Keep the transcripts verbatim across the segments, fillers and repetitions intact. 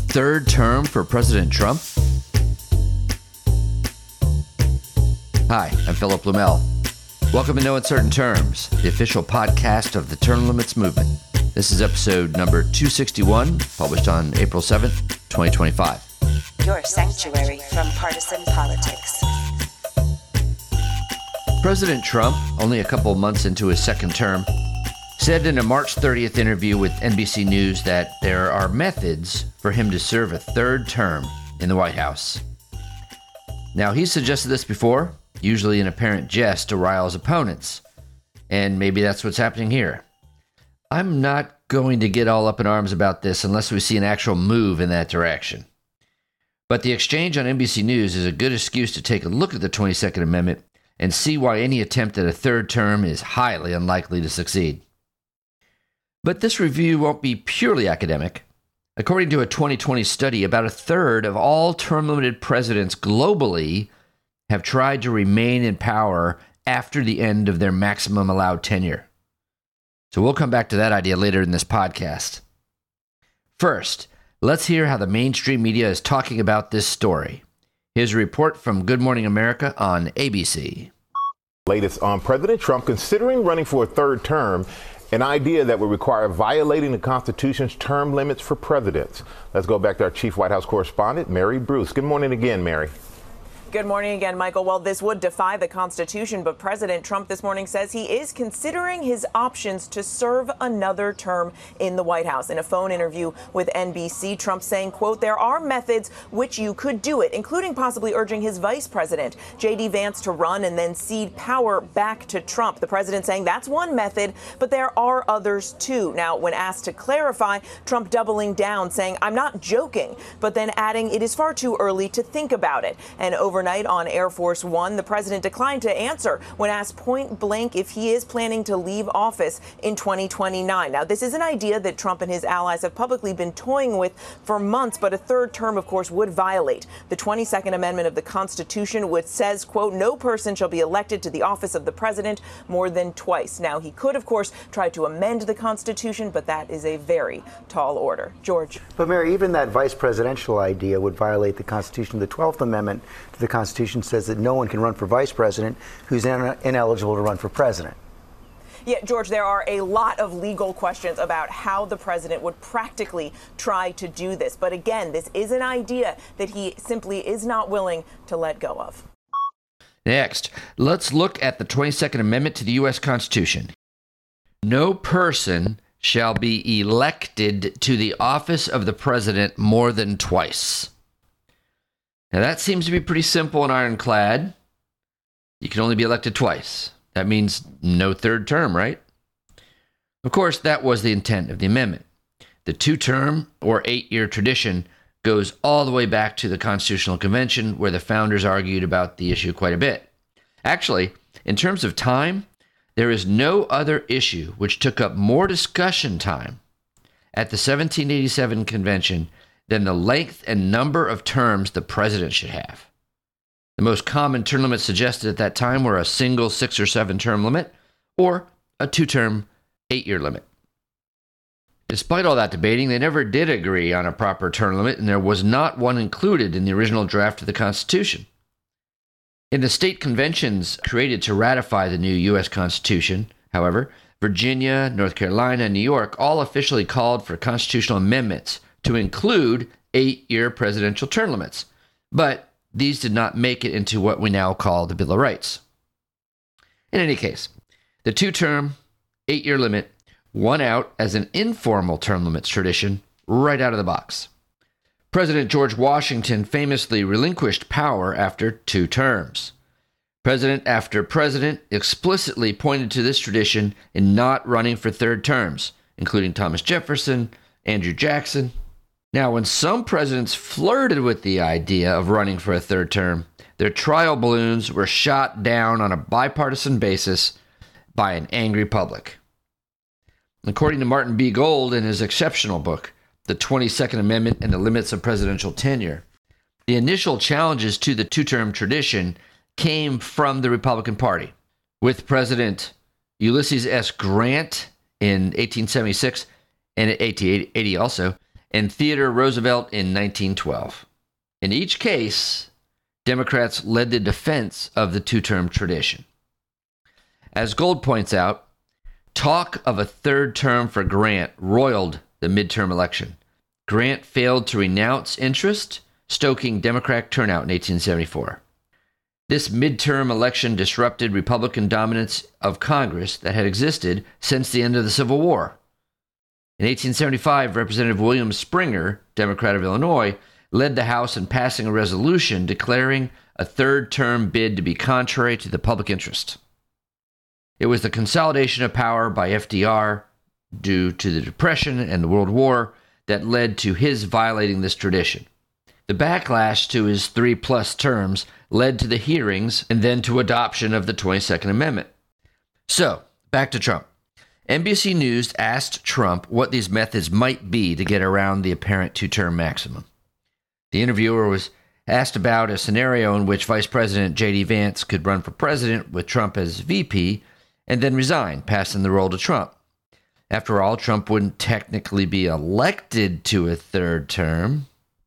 third term for President Trump? Hi, I'm Philip Lumel. Welcome to No Uncertain Terms, the official podcast of the Term Limits Movement. This is episode number two sixty-one, published on April seventh, twenty twenty-five. Your sanctuary from partisan politics. President Trump, only a couple months into his second term, said in a March thirtieth interview with N B C News that there are methods for him to serve a third term in the White House. Now, he's suggested this before, usually in apparent jest to rile his opponents, and maybe that's what's happening here. I'm not going to get all up in arms about this unless we see an actual move in that direction. But the exchange on N B C News is a good excuse to take a look at the twenty-second Amendment and see why any attempt at a third term is highly unlikely to succeed. But this review won't be purely academic. According to a twenty twenty study, about a third of all term-limited presidents globally have tried to remain in power after the end of their maximum allowed tenure. So we'll come back to that idea later in this podcast. First, let's hear how the mainstream media is talking about this story. Here's a report from Good Morning America on A B C. Latest on President Trump considering running for a third term, an idea that would require violating the Constitution's term limits for presidents. Let's go back to our chief White House correspondent, Mary Bruce. Good morning again, Mary. Good morning again, Michael. Well, this would defy the Constitution, but President Trump this morning says he is considering his options to serve another term in the White House. In a phone interview with N B C, Trump saying, quote, there are methods which you could do it, including possibly urging his vice president, J D Vance, to run and then cede power back to Trump. The president saying that's one method, but there are others too. Now, when asked to clarify, Trump doubling down, saying, I'm not joking, but then adding it is far too early to think about it. And over Overnight on Air Force One, the president declined to answer when asked point blank if he is planning to leave office in twenty twenty-nine. Now, this is an idea that Trump and his allies have publicly been toying with for months, but a third term, of course, would violate the twenty-second Amendment of the Constitution, which says, quote, no person shall be elected to the office of the president more than twice. Now, he could, of course, try to amend the Constitution, but that is a very tall order. George. But, Mary, even that vice presidential idea would violate the Constitution. The twelfth Amendment to the Constitution says that no one can run for vice president who's in- ineligible to run for president. Yeah, George, there are a lot of legal questions about how the president would practically try to do this. But again, this is an idea that he simply is not willing to let go of. Next, let's look at the twenty-second Amendment to the U S Constitution. No person shall be elected to the office of the president more than twice. Now, that seems to be pretty simple and ironclad. You can only be elected twice. That means no third term, right? Of course, that was the intent of the amendment. The two-term or eight-year tradition goes all the way back to the Constitutional Convention, where the founders argued about the issue quite a bit. Actually, in terms of time, there is no other issue which took up more discussion time at the seventeen eighty-seven convention than the length and number of terms the president should have. The most common term limits suggested at that time were a single six or seven term limit or a two-term eight-year limit. Despite all that debating, they never did agree on a proper term limit, and there was not one included in the original draft of the Constitution. In the state conventions created to ratify the new U S Constitution, however, Virginia, North Carolina, and New York all officially called for constitutional amendments to include eight-year presidential term limits, but these did not make it into what we now call the Bill of Rights. In any case, the two-term, eight-year limit won out as an informal term limits tradition right out of the box. President George Washington famously relinquished power after two terms. President after president explicitly pointed to this tradition in not running for third terms, including Thomas Jefferson, Andrew Jackson. Now, when some presidents flirted with the idea of running for a third term, their trial balloons were shot down on a bipartisan basis by an angry public. According to Martin B. Gold in his exceptional book, The twenty-second Amendment and the Limits of Presidential Tenure, the initial challenges to the two-term tradition came from the Republican Party, with President Ulysses S. Grant in eighteen seventy-six and eighteen eighty also, and Theodore Roosevelt in nineteen twelve. In each case, Democrats led the defense of the two-term tradition. As Gold points out, talk of a third term for Grant roiled the midterm election. Grant failed to renounce interest, stoking Democratic turnout in eighteen seventy-four. This midterm election disrupted Republican dominance of Congress that had existed since the end of the Civil War. In eighteen seventy-five, Representative William Springer, Democrat of Illinois, led the House in passing a resolution declaring a third-term bid to be contrary to the public interest. It was the consolidation of power by F D R due to the Depression and the World War that led to his violating this tradition. The backlash to his three-plus terms led to the hearings and then to adoption of the twenty-second Amendment. So, back to Trump. N B C News asked Trump what these methods might be to get around the apparent two-term maximum. The interviewer was asked about a scenario in which Vice President J D Vance could run for president with Trump as V P and then resign, passing the role to Trump. After all, Trump wouldn't technically be elected to a third term.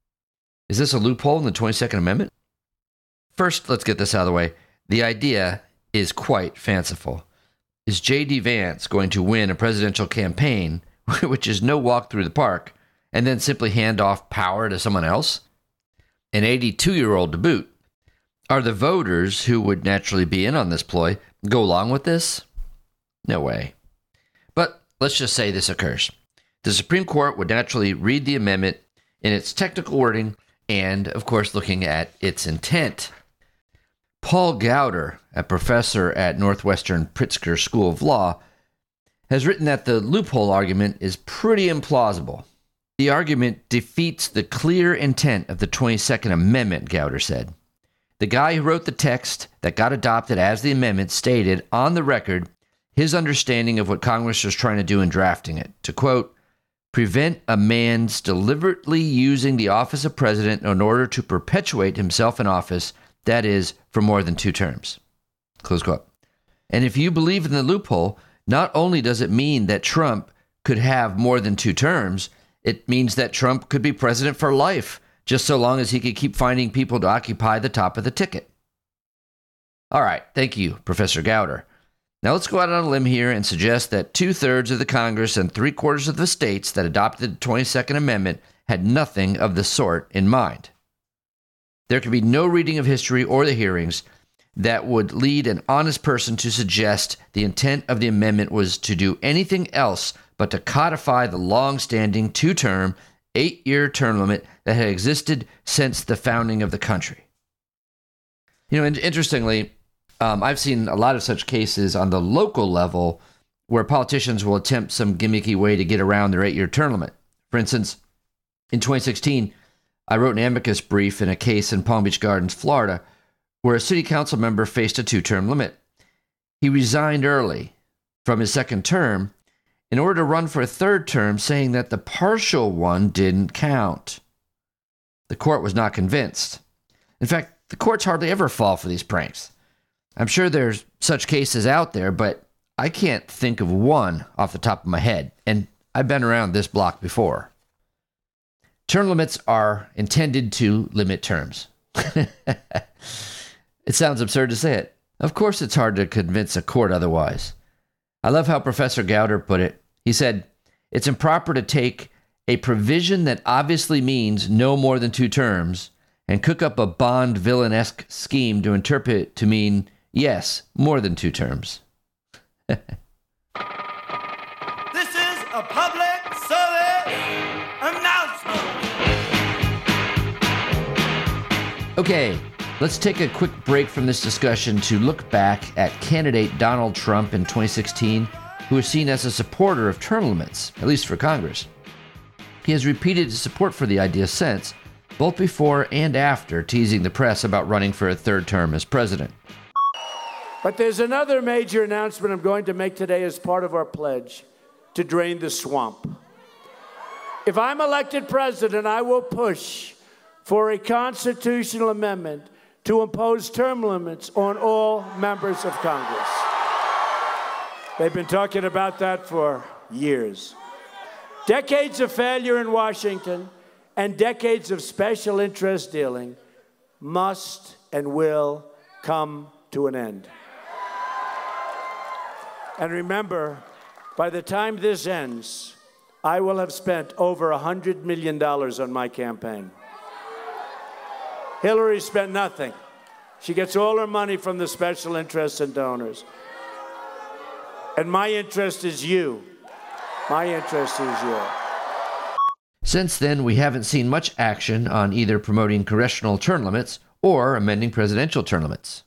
Is this a loophole in the twenty-second Amendment? First, let's get this out of the way. The idea is quite fanciful. Is J D Vance going to win a presidential campaign, which is no walk through the park, and then simply hand off power to someone else? An eighty-two-year-old to boot. Are the voters who would naturally be in on this ploy go along with this? No way. But let's just say this occurs. The Supreme Court would naturally read the amendment in its technical wording and, of course, looking at its intent. Paul Gowder, a professor at Northwestern Pritzker School of Law, has written that the loophole argument is pretty implausible. The argument defeats the clear intent of the twenty-second Amendment, Gowder said. The guy who wrote the text that got adopted as the amendment stated on the record his understanding of what Congress was trying to do in drafting it, to quote, prevent a man's deliberately using the office of president in order to perpetuate himself in office, that is, for more than two terms. Close quote. And if you believe in the loophole, not only does it mean that Trump could have more than two terms, it means that Trump could be president for life, just so long as he could keep finding people to occupy the top of the ticket. All right, thank you, Professor Gowder. Now let's go out on a limb here and suggest that two-thirds of the Congress and three-quarters of the states that adopted the twenty-second Amendment had nothing of the sort in mind. There could be no reading of history or the hearings that would lead an honest person to suggest the intent of the amendment was to do anything else but to codify the long-standing two-term, eight-year term limit that had existed since the founding of the country. You know, and interestingly, um, I've seen a lot of such cases on the local level where politicians will attempt some gimmicky way to get around their eight-year term limit. For instance, in twenty sixteen, I wrote an amicus brief in a case in Palm Beach Gardens, Florida, where a city council member faced a two-term limit. He resigned early from his second term in order to run for a third term, saying that the partial one didn't count. The court was not convinced. In fact, the courts hardly ever fall for these pranks. I'm sure there's such cases out there, but I can't think of one off the top of my head, and I've been around this block before. Term limits are intended to limit terms. It sounds absurd to say it. Of course it's hard to convince a court otherwise. I love how Professor Gowder put it. He said, it's improper to take a provision that obviously means no more than two terms and cook up a Bond villain-esque scheme to interpret it to mean, yes, more than two terms. This is a public service announcement. Okay, let's take a quick break from this discussion to look back at candidate Donald Trump in twenty sixteen, who is seen as a supporter of term limits, at least for Congress. He has repeated his support for the idea since, both before and after teasing the press about running for a third term as president. But there's another major announcement I'm going to make today as part of our pledge to drain the swamp. If I'm elected president, I will push for a constitutional amendment to impose term limits on all members of Congress. They've been talking about that for years. decades of failure in Washington and decades of special interest dealing must and will come to an end. And remember, by the time this ends, I will have spent over one hundred million dollars on my campaign. Hillary spent nothing. She gets all her money from the special interests and donors. And my interest is you. My interest is you. Since then, we haven't seen much action on either promoting congressional term limits or amending presidential term limits.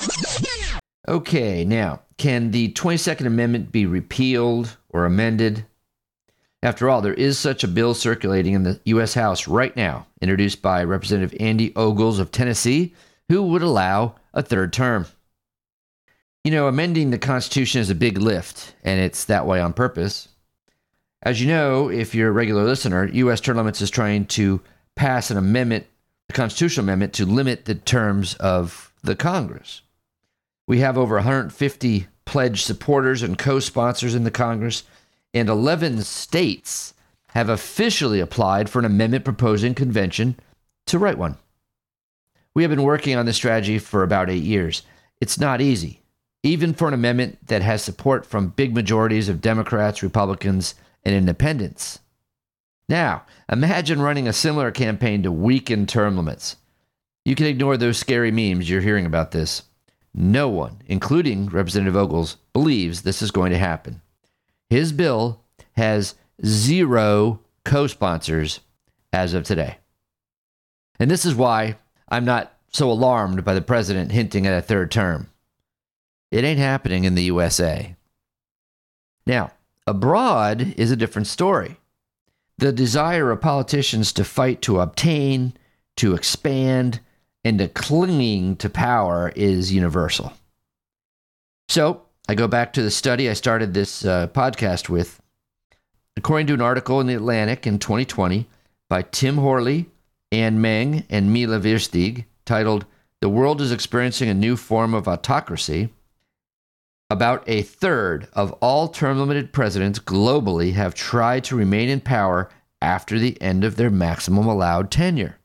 Okay, now, can the twenty-second Amendment be repealed or amended? After all, there is such a bill circulating in the U S House right now, introduced by Representative Andy Ogles of Tennessee, who would allow a third term. You know, amending the Constitution is a big lift, and it's that way on purpose. As you know, if you're a regular listener, U S term limits is trying to pass an amendment, a constitutional amendment, to limit the terms of the Congress. We have over one hundred fifty pledged supporters and co-sponsors in the Congress, and eleven states have officially applied for an amendment proposing convention to write one. We have been working on this strategy for about eight years. It's not easy, even for an amendment that has support from big majorities of Democrats, Republicans, and independents. Now, imagine running a similar campaign to weaken term limits. You can ignore those scary memes you're hearing about this. No one, including Representative Ogles, believes this is going to happen. His bill has zero co-sponsors as of today. And this is why I'm not so alarmed by the president hinting at a third term. It ain't happening in the U S A. Now, abroad is a different story. The desire of politicians to fight to obtain, to expand, and to clinging to power is universal. So, I go back to the study I started this uh, podcast with. According to an article in The Atlantic in twenty twenty by Tim Horley, Anne Meng, and Mila Virstig, titled "The World is Experiencing a New Form of Autocracy," about a third of all term-limited presidents globally have tried to remain in power after the end of their maximum allowed tenure.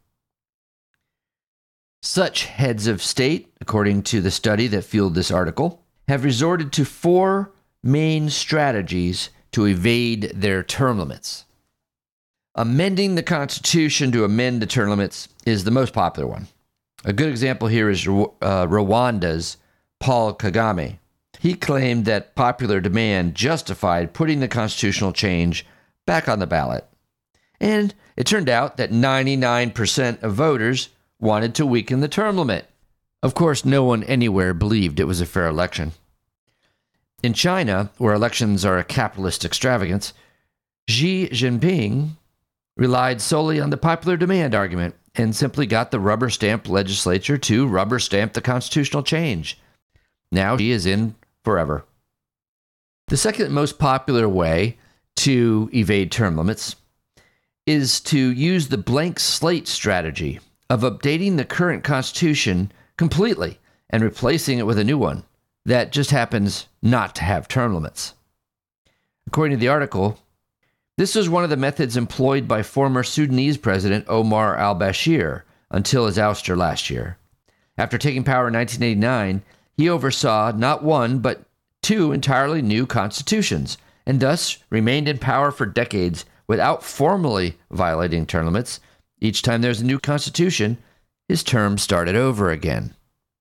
Such heads of state, according to the study that fueled this article, have resorted to four main strategies to evade their term limits. Amending the Constitution to amend the term limits is the most popular one. A good example here is uh, Rwanda's Paul Kagame. He claimed that popular demand justified putting the constitutional change back on the ballot. And it turned out that ninety-nine percent of voters wanted to weaken the term limit. Of course, no one anywhere believed it was a fair election. In China, where elections are a capitalist extravagance, Xi Jinping relied solely on the popular demand argument and simply got the rubber-stamped legislature to rubber-stamp the constitutional change. Now he is in forever. The second most popular way to evade term limits is to use the blank slate strategy of updating the current Constitution completely and replacing it with a new one that just happens not to have term limits. According to the article, this was one of the methods employed by former Sudanese President Omar al-Bashir until his ouster last year. After taking power in nineteen eighty-nine, he oversaw not one, but two entirely new constitutions, and thus remained in power for decades without formally violating term limits. Each time there's a new constitution, his term started over again.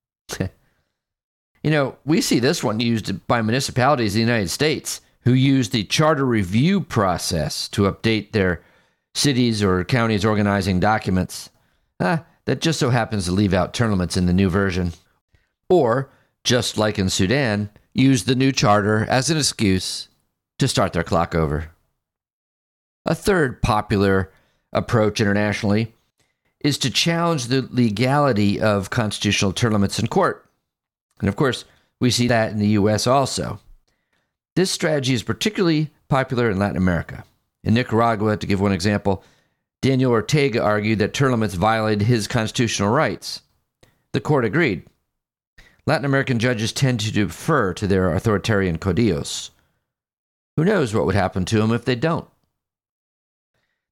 You know, we see this one used by municipalities in the United States who use the charter review process to update their cities or counties' organizing documents. Ah, that just so happens to leave out term limits in the new version. Or, just like in Sudan, use the new charter as an excuse to start their clock over. A third popular approach internationally is to challenge the legality of constitutional term limits in court. And of course, we see that in the U S also. This strategy is particularly popular in Latin America. In Nicaragua, to give one example, Daniel Ortega argued that term limits violated his constitutional rights. The court agreed. Latin American judges tend to defer to their authoritarian caudillos. Who knows what would happen to them if they don't?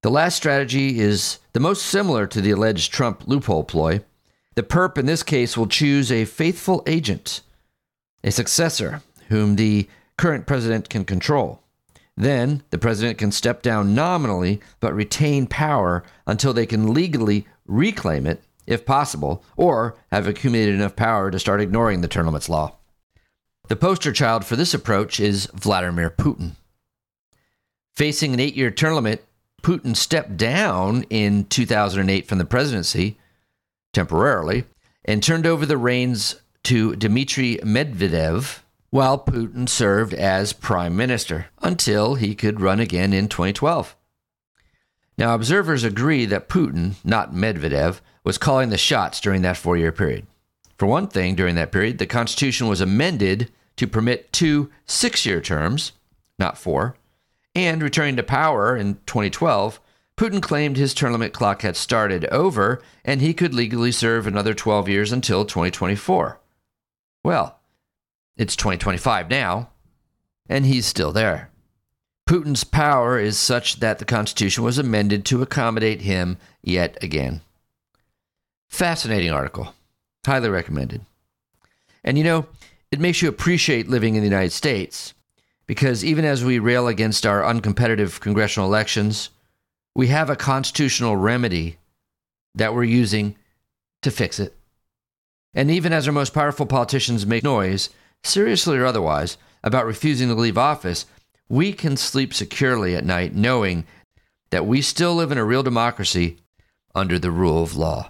The last strategy is the most similar to the alleged Trump loophole ploy. The perp in this case will choose a faithful agent, a successor whom the current president can control. Then the president can step down nominally but retain power until they can legally reclaim it, if possible, or have accumulated enough power to start ignoring the term limits law. The poster child for this approach is Vladimir Putin. Facing an eight-year term limit, Putin stepped down in two thousand eight from the presidency, temporarily, and turned over the reins to Dmitry Medvedev, while Putin served as prime minister, until he could run again in twenty twelve. Now, observers agree that Putin, not Medvedev, was calling the shots during that four-year period. For one thing, during that period, the Constitution was amended to permit two six-year terms, not four, and returning to power in twenty twelve, Putin claimed his term limit clock had started over and he could legally serve another twelve years until twenty twenty-four. Well, it's twenty twenty-five now, and he's still there. Putin's power is such that the Constitution was amended to accommodate him yet again. Fascinating article. Highly recommended. And you know, it makes you appreciate living in the United States, because even as we rail against our uncompetitive congressional elections, we have a constitutional remedy that we're using to fix it. And even as our most powerful politicians make noise, seriously or otherwise, about refusing to leave office, we can sleep securely at night knowing that we still live in a real democracy under the rule of law.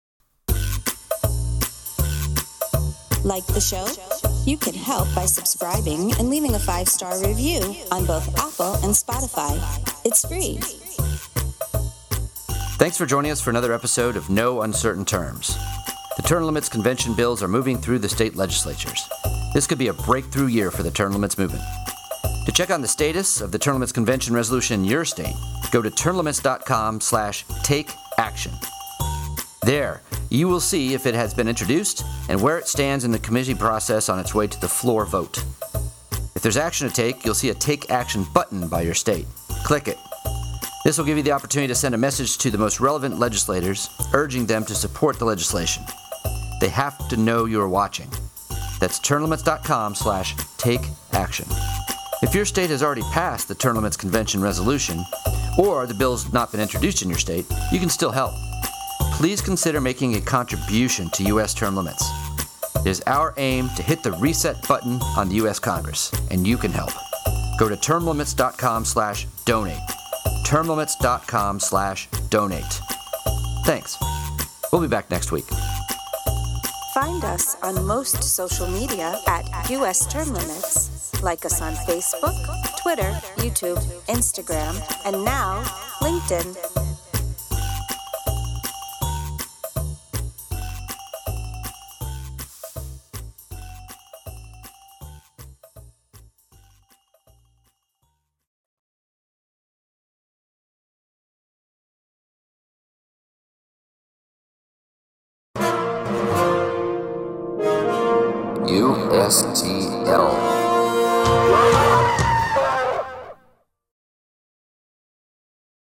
Like the show? You can help by subscribing and leaving a five-star review on both Apple and Spotify. It's free. Thanks for joining us for another episode of No Uncertain Terms. The term limits convention bills are moving through the state legislatures. This could be a breakthrough year for the term limits movement. To check on the status of the term limits convention resolution in your state, go to termlimits.com slash take action. There, you will see if it has been introduced and where it stands in the committee process on its way to the floor vote. If there's action to take, you'll see a Take Action button by your state. Click it. This will give you the opportunity to send a message to the most relevant legislators, urging them to support the legislation. They have to know you're watching. That's termlimits.com slash take action. If your state has already passed the term limits convention resolution, or the bill's not been introduced in your state, you can still help. Please consider making a contribution to U S term limits. It is our aim to hit the reset button on the U S Congress, and you can help. Go to termlimits.com slash donate. termlimits.com slash donate. Thanks. We'll be back next week. Find us on most social media at U S Term Limits. Like us on Facebook, Twitter, YouTube, Instagram, and now LinkedIn. U S T L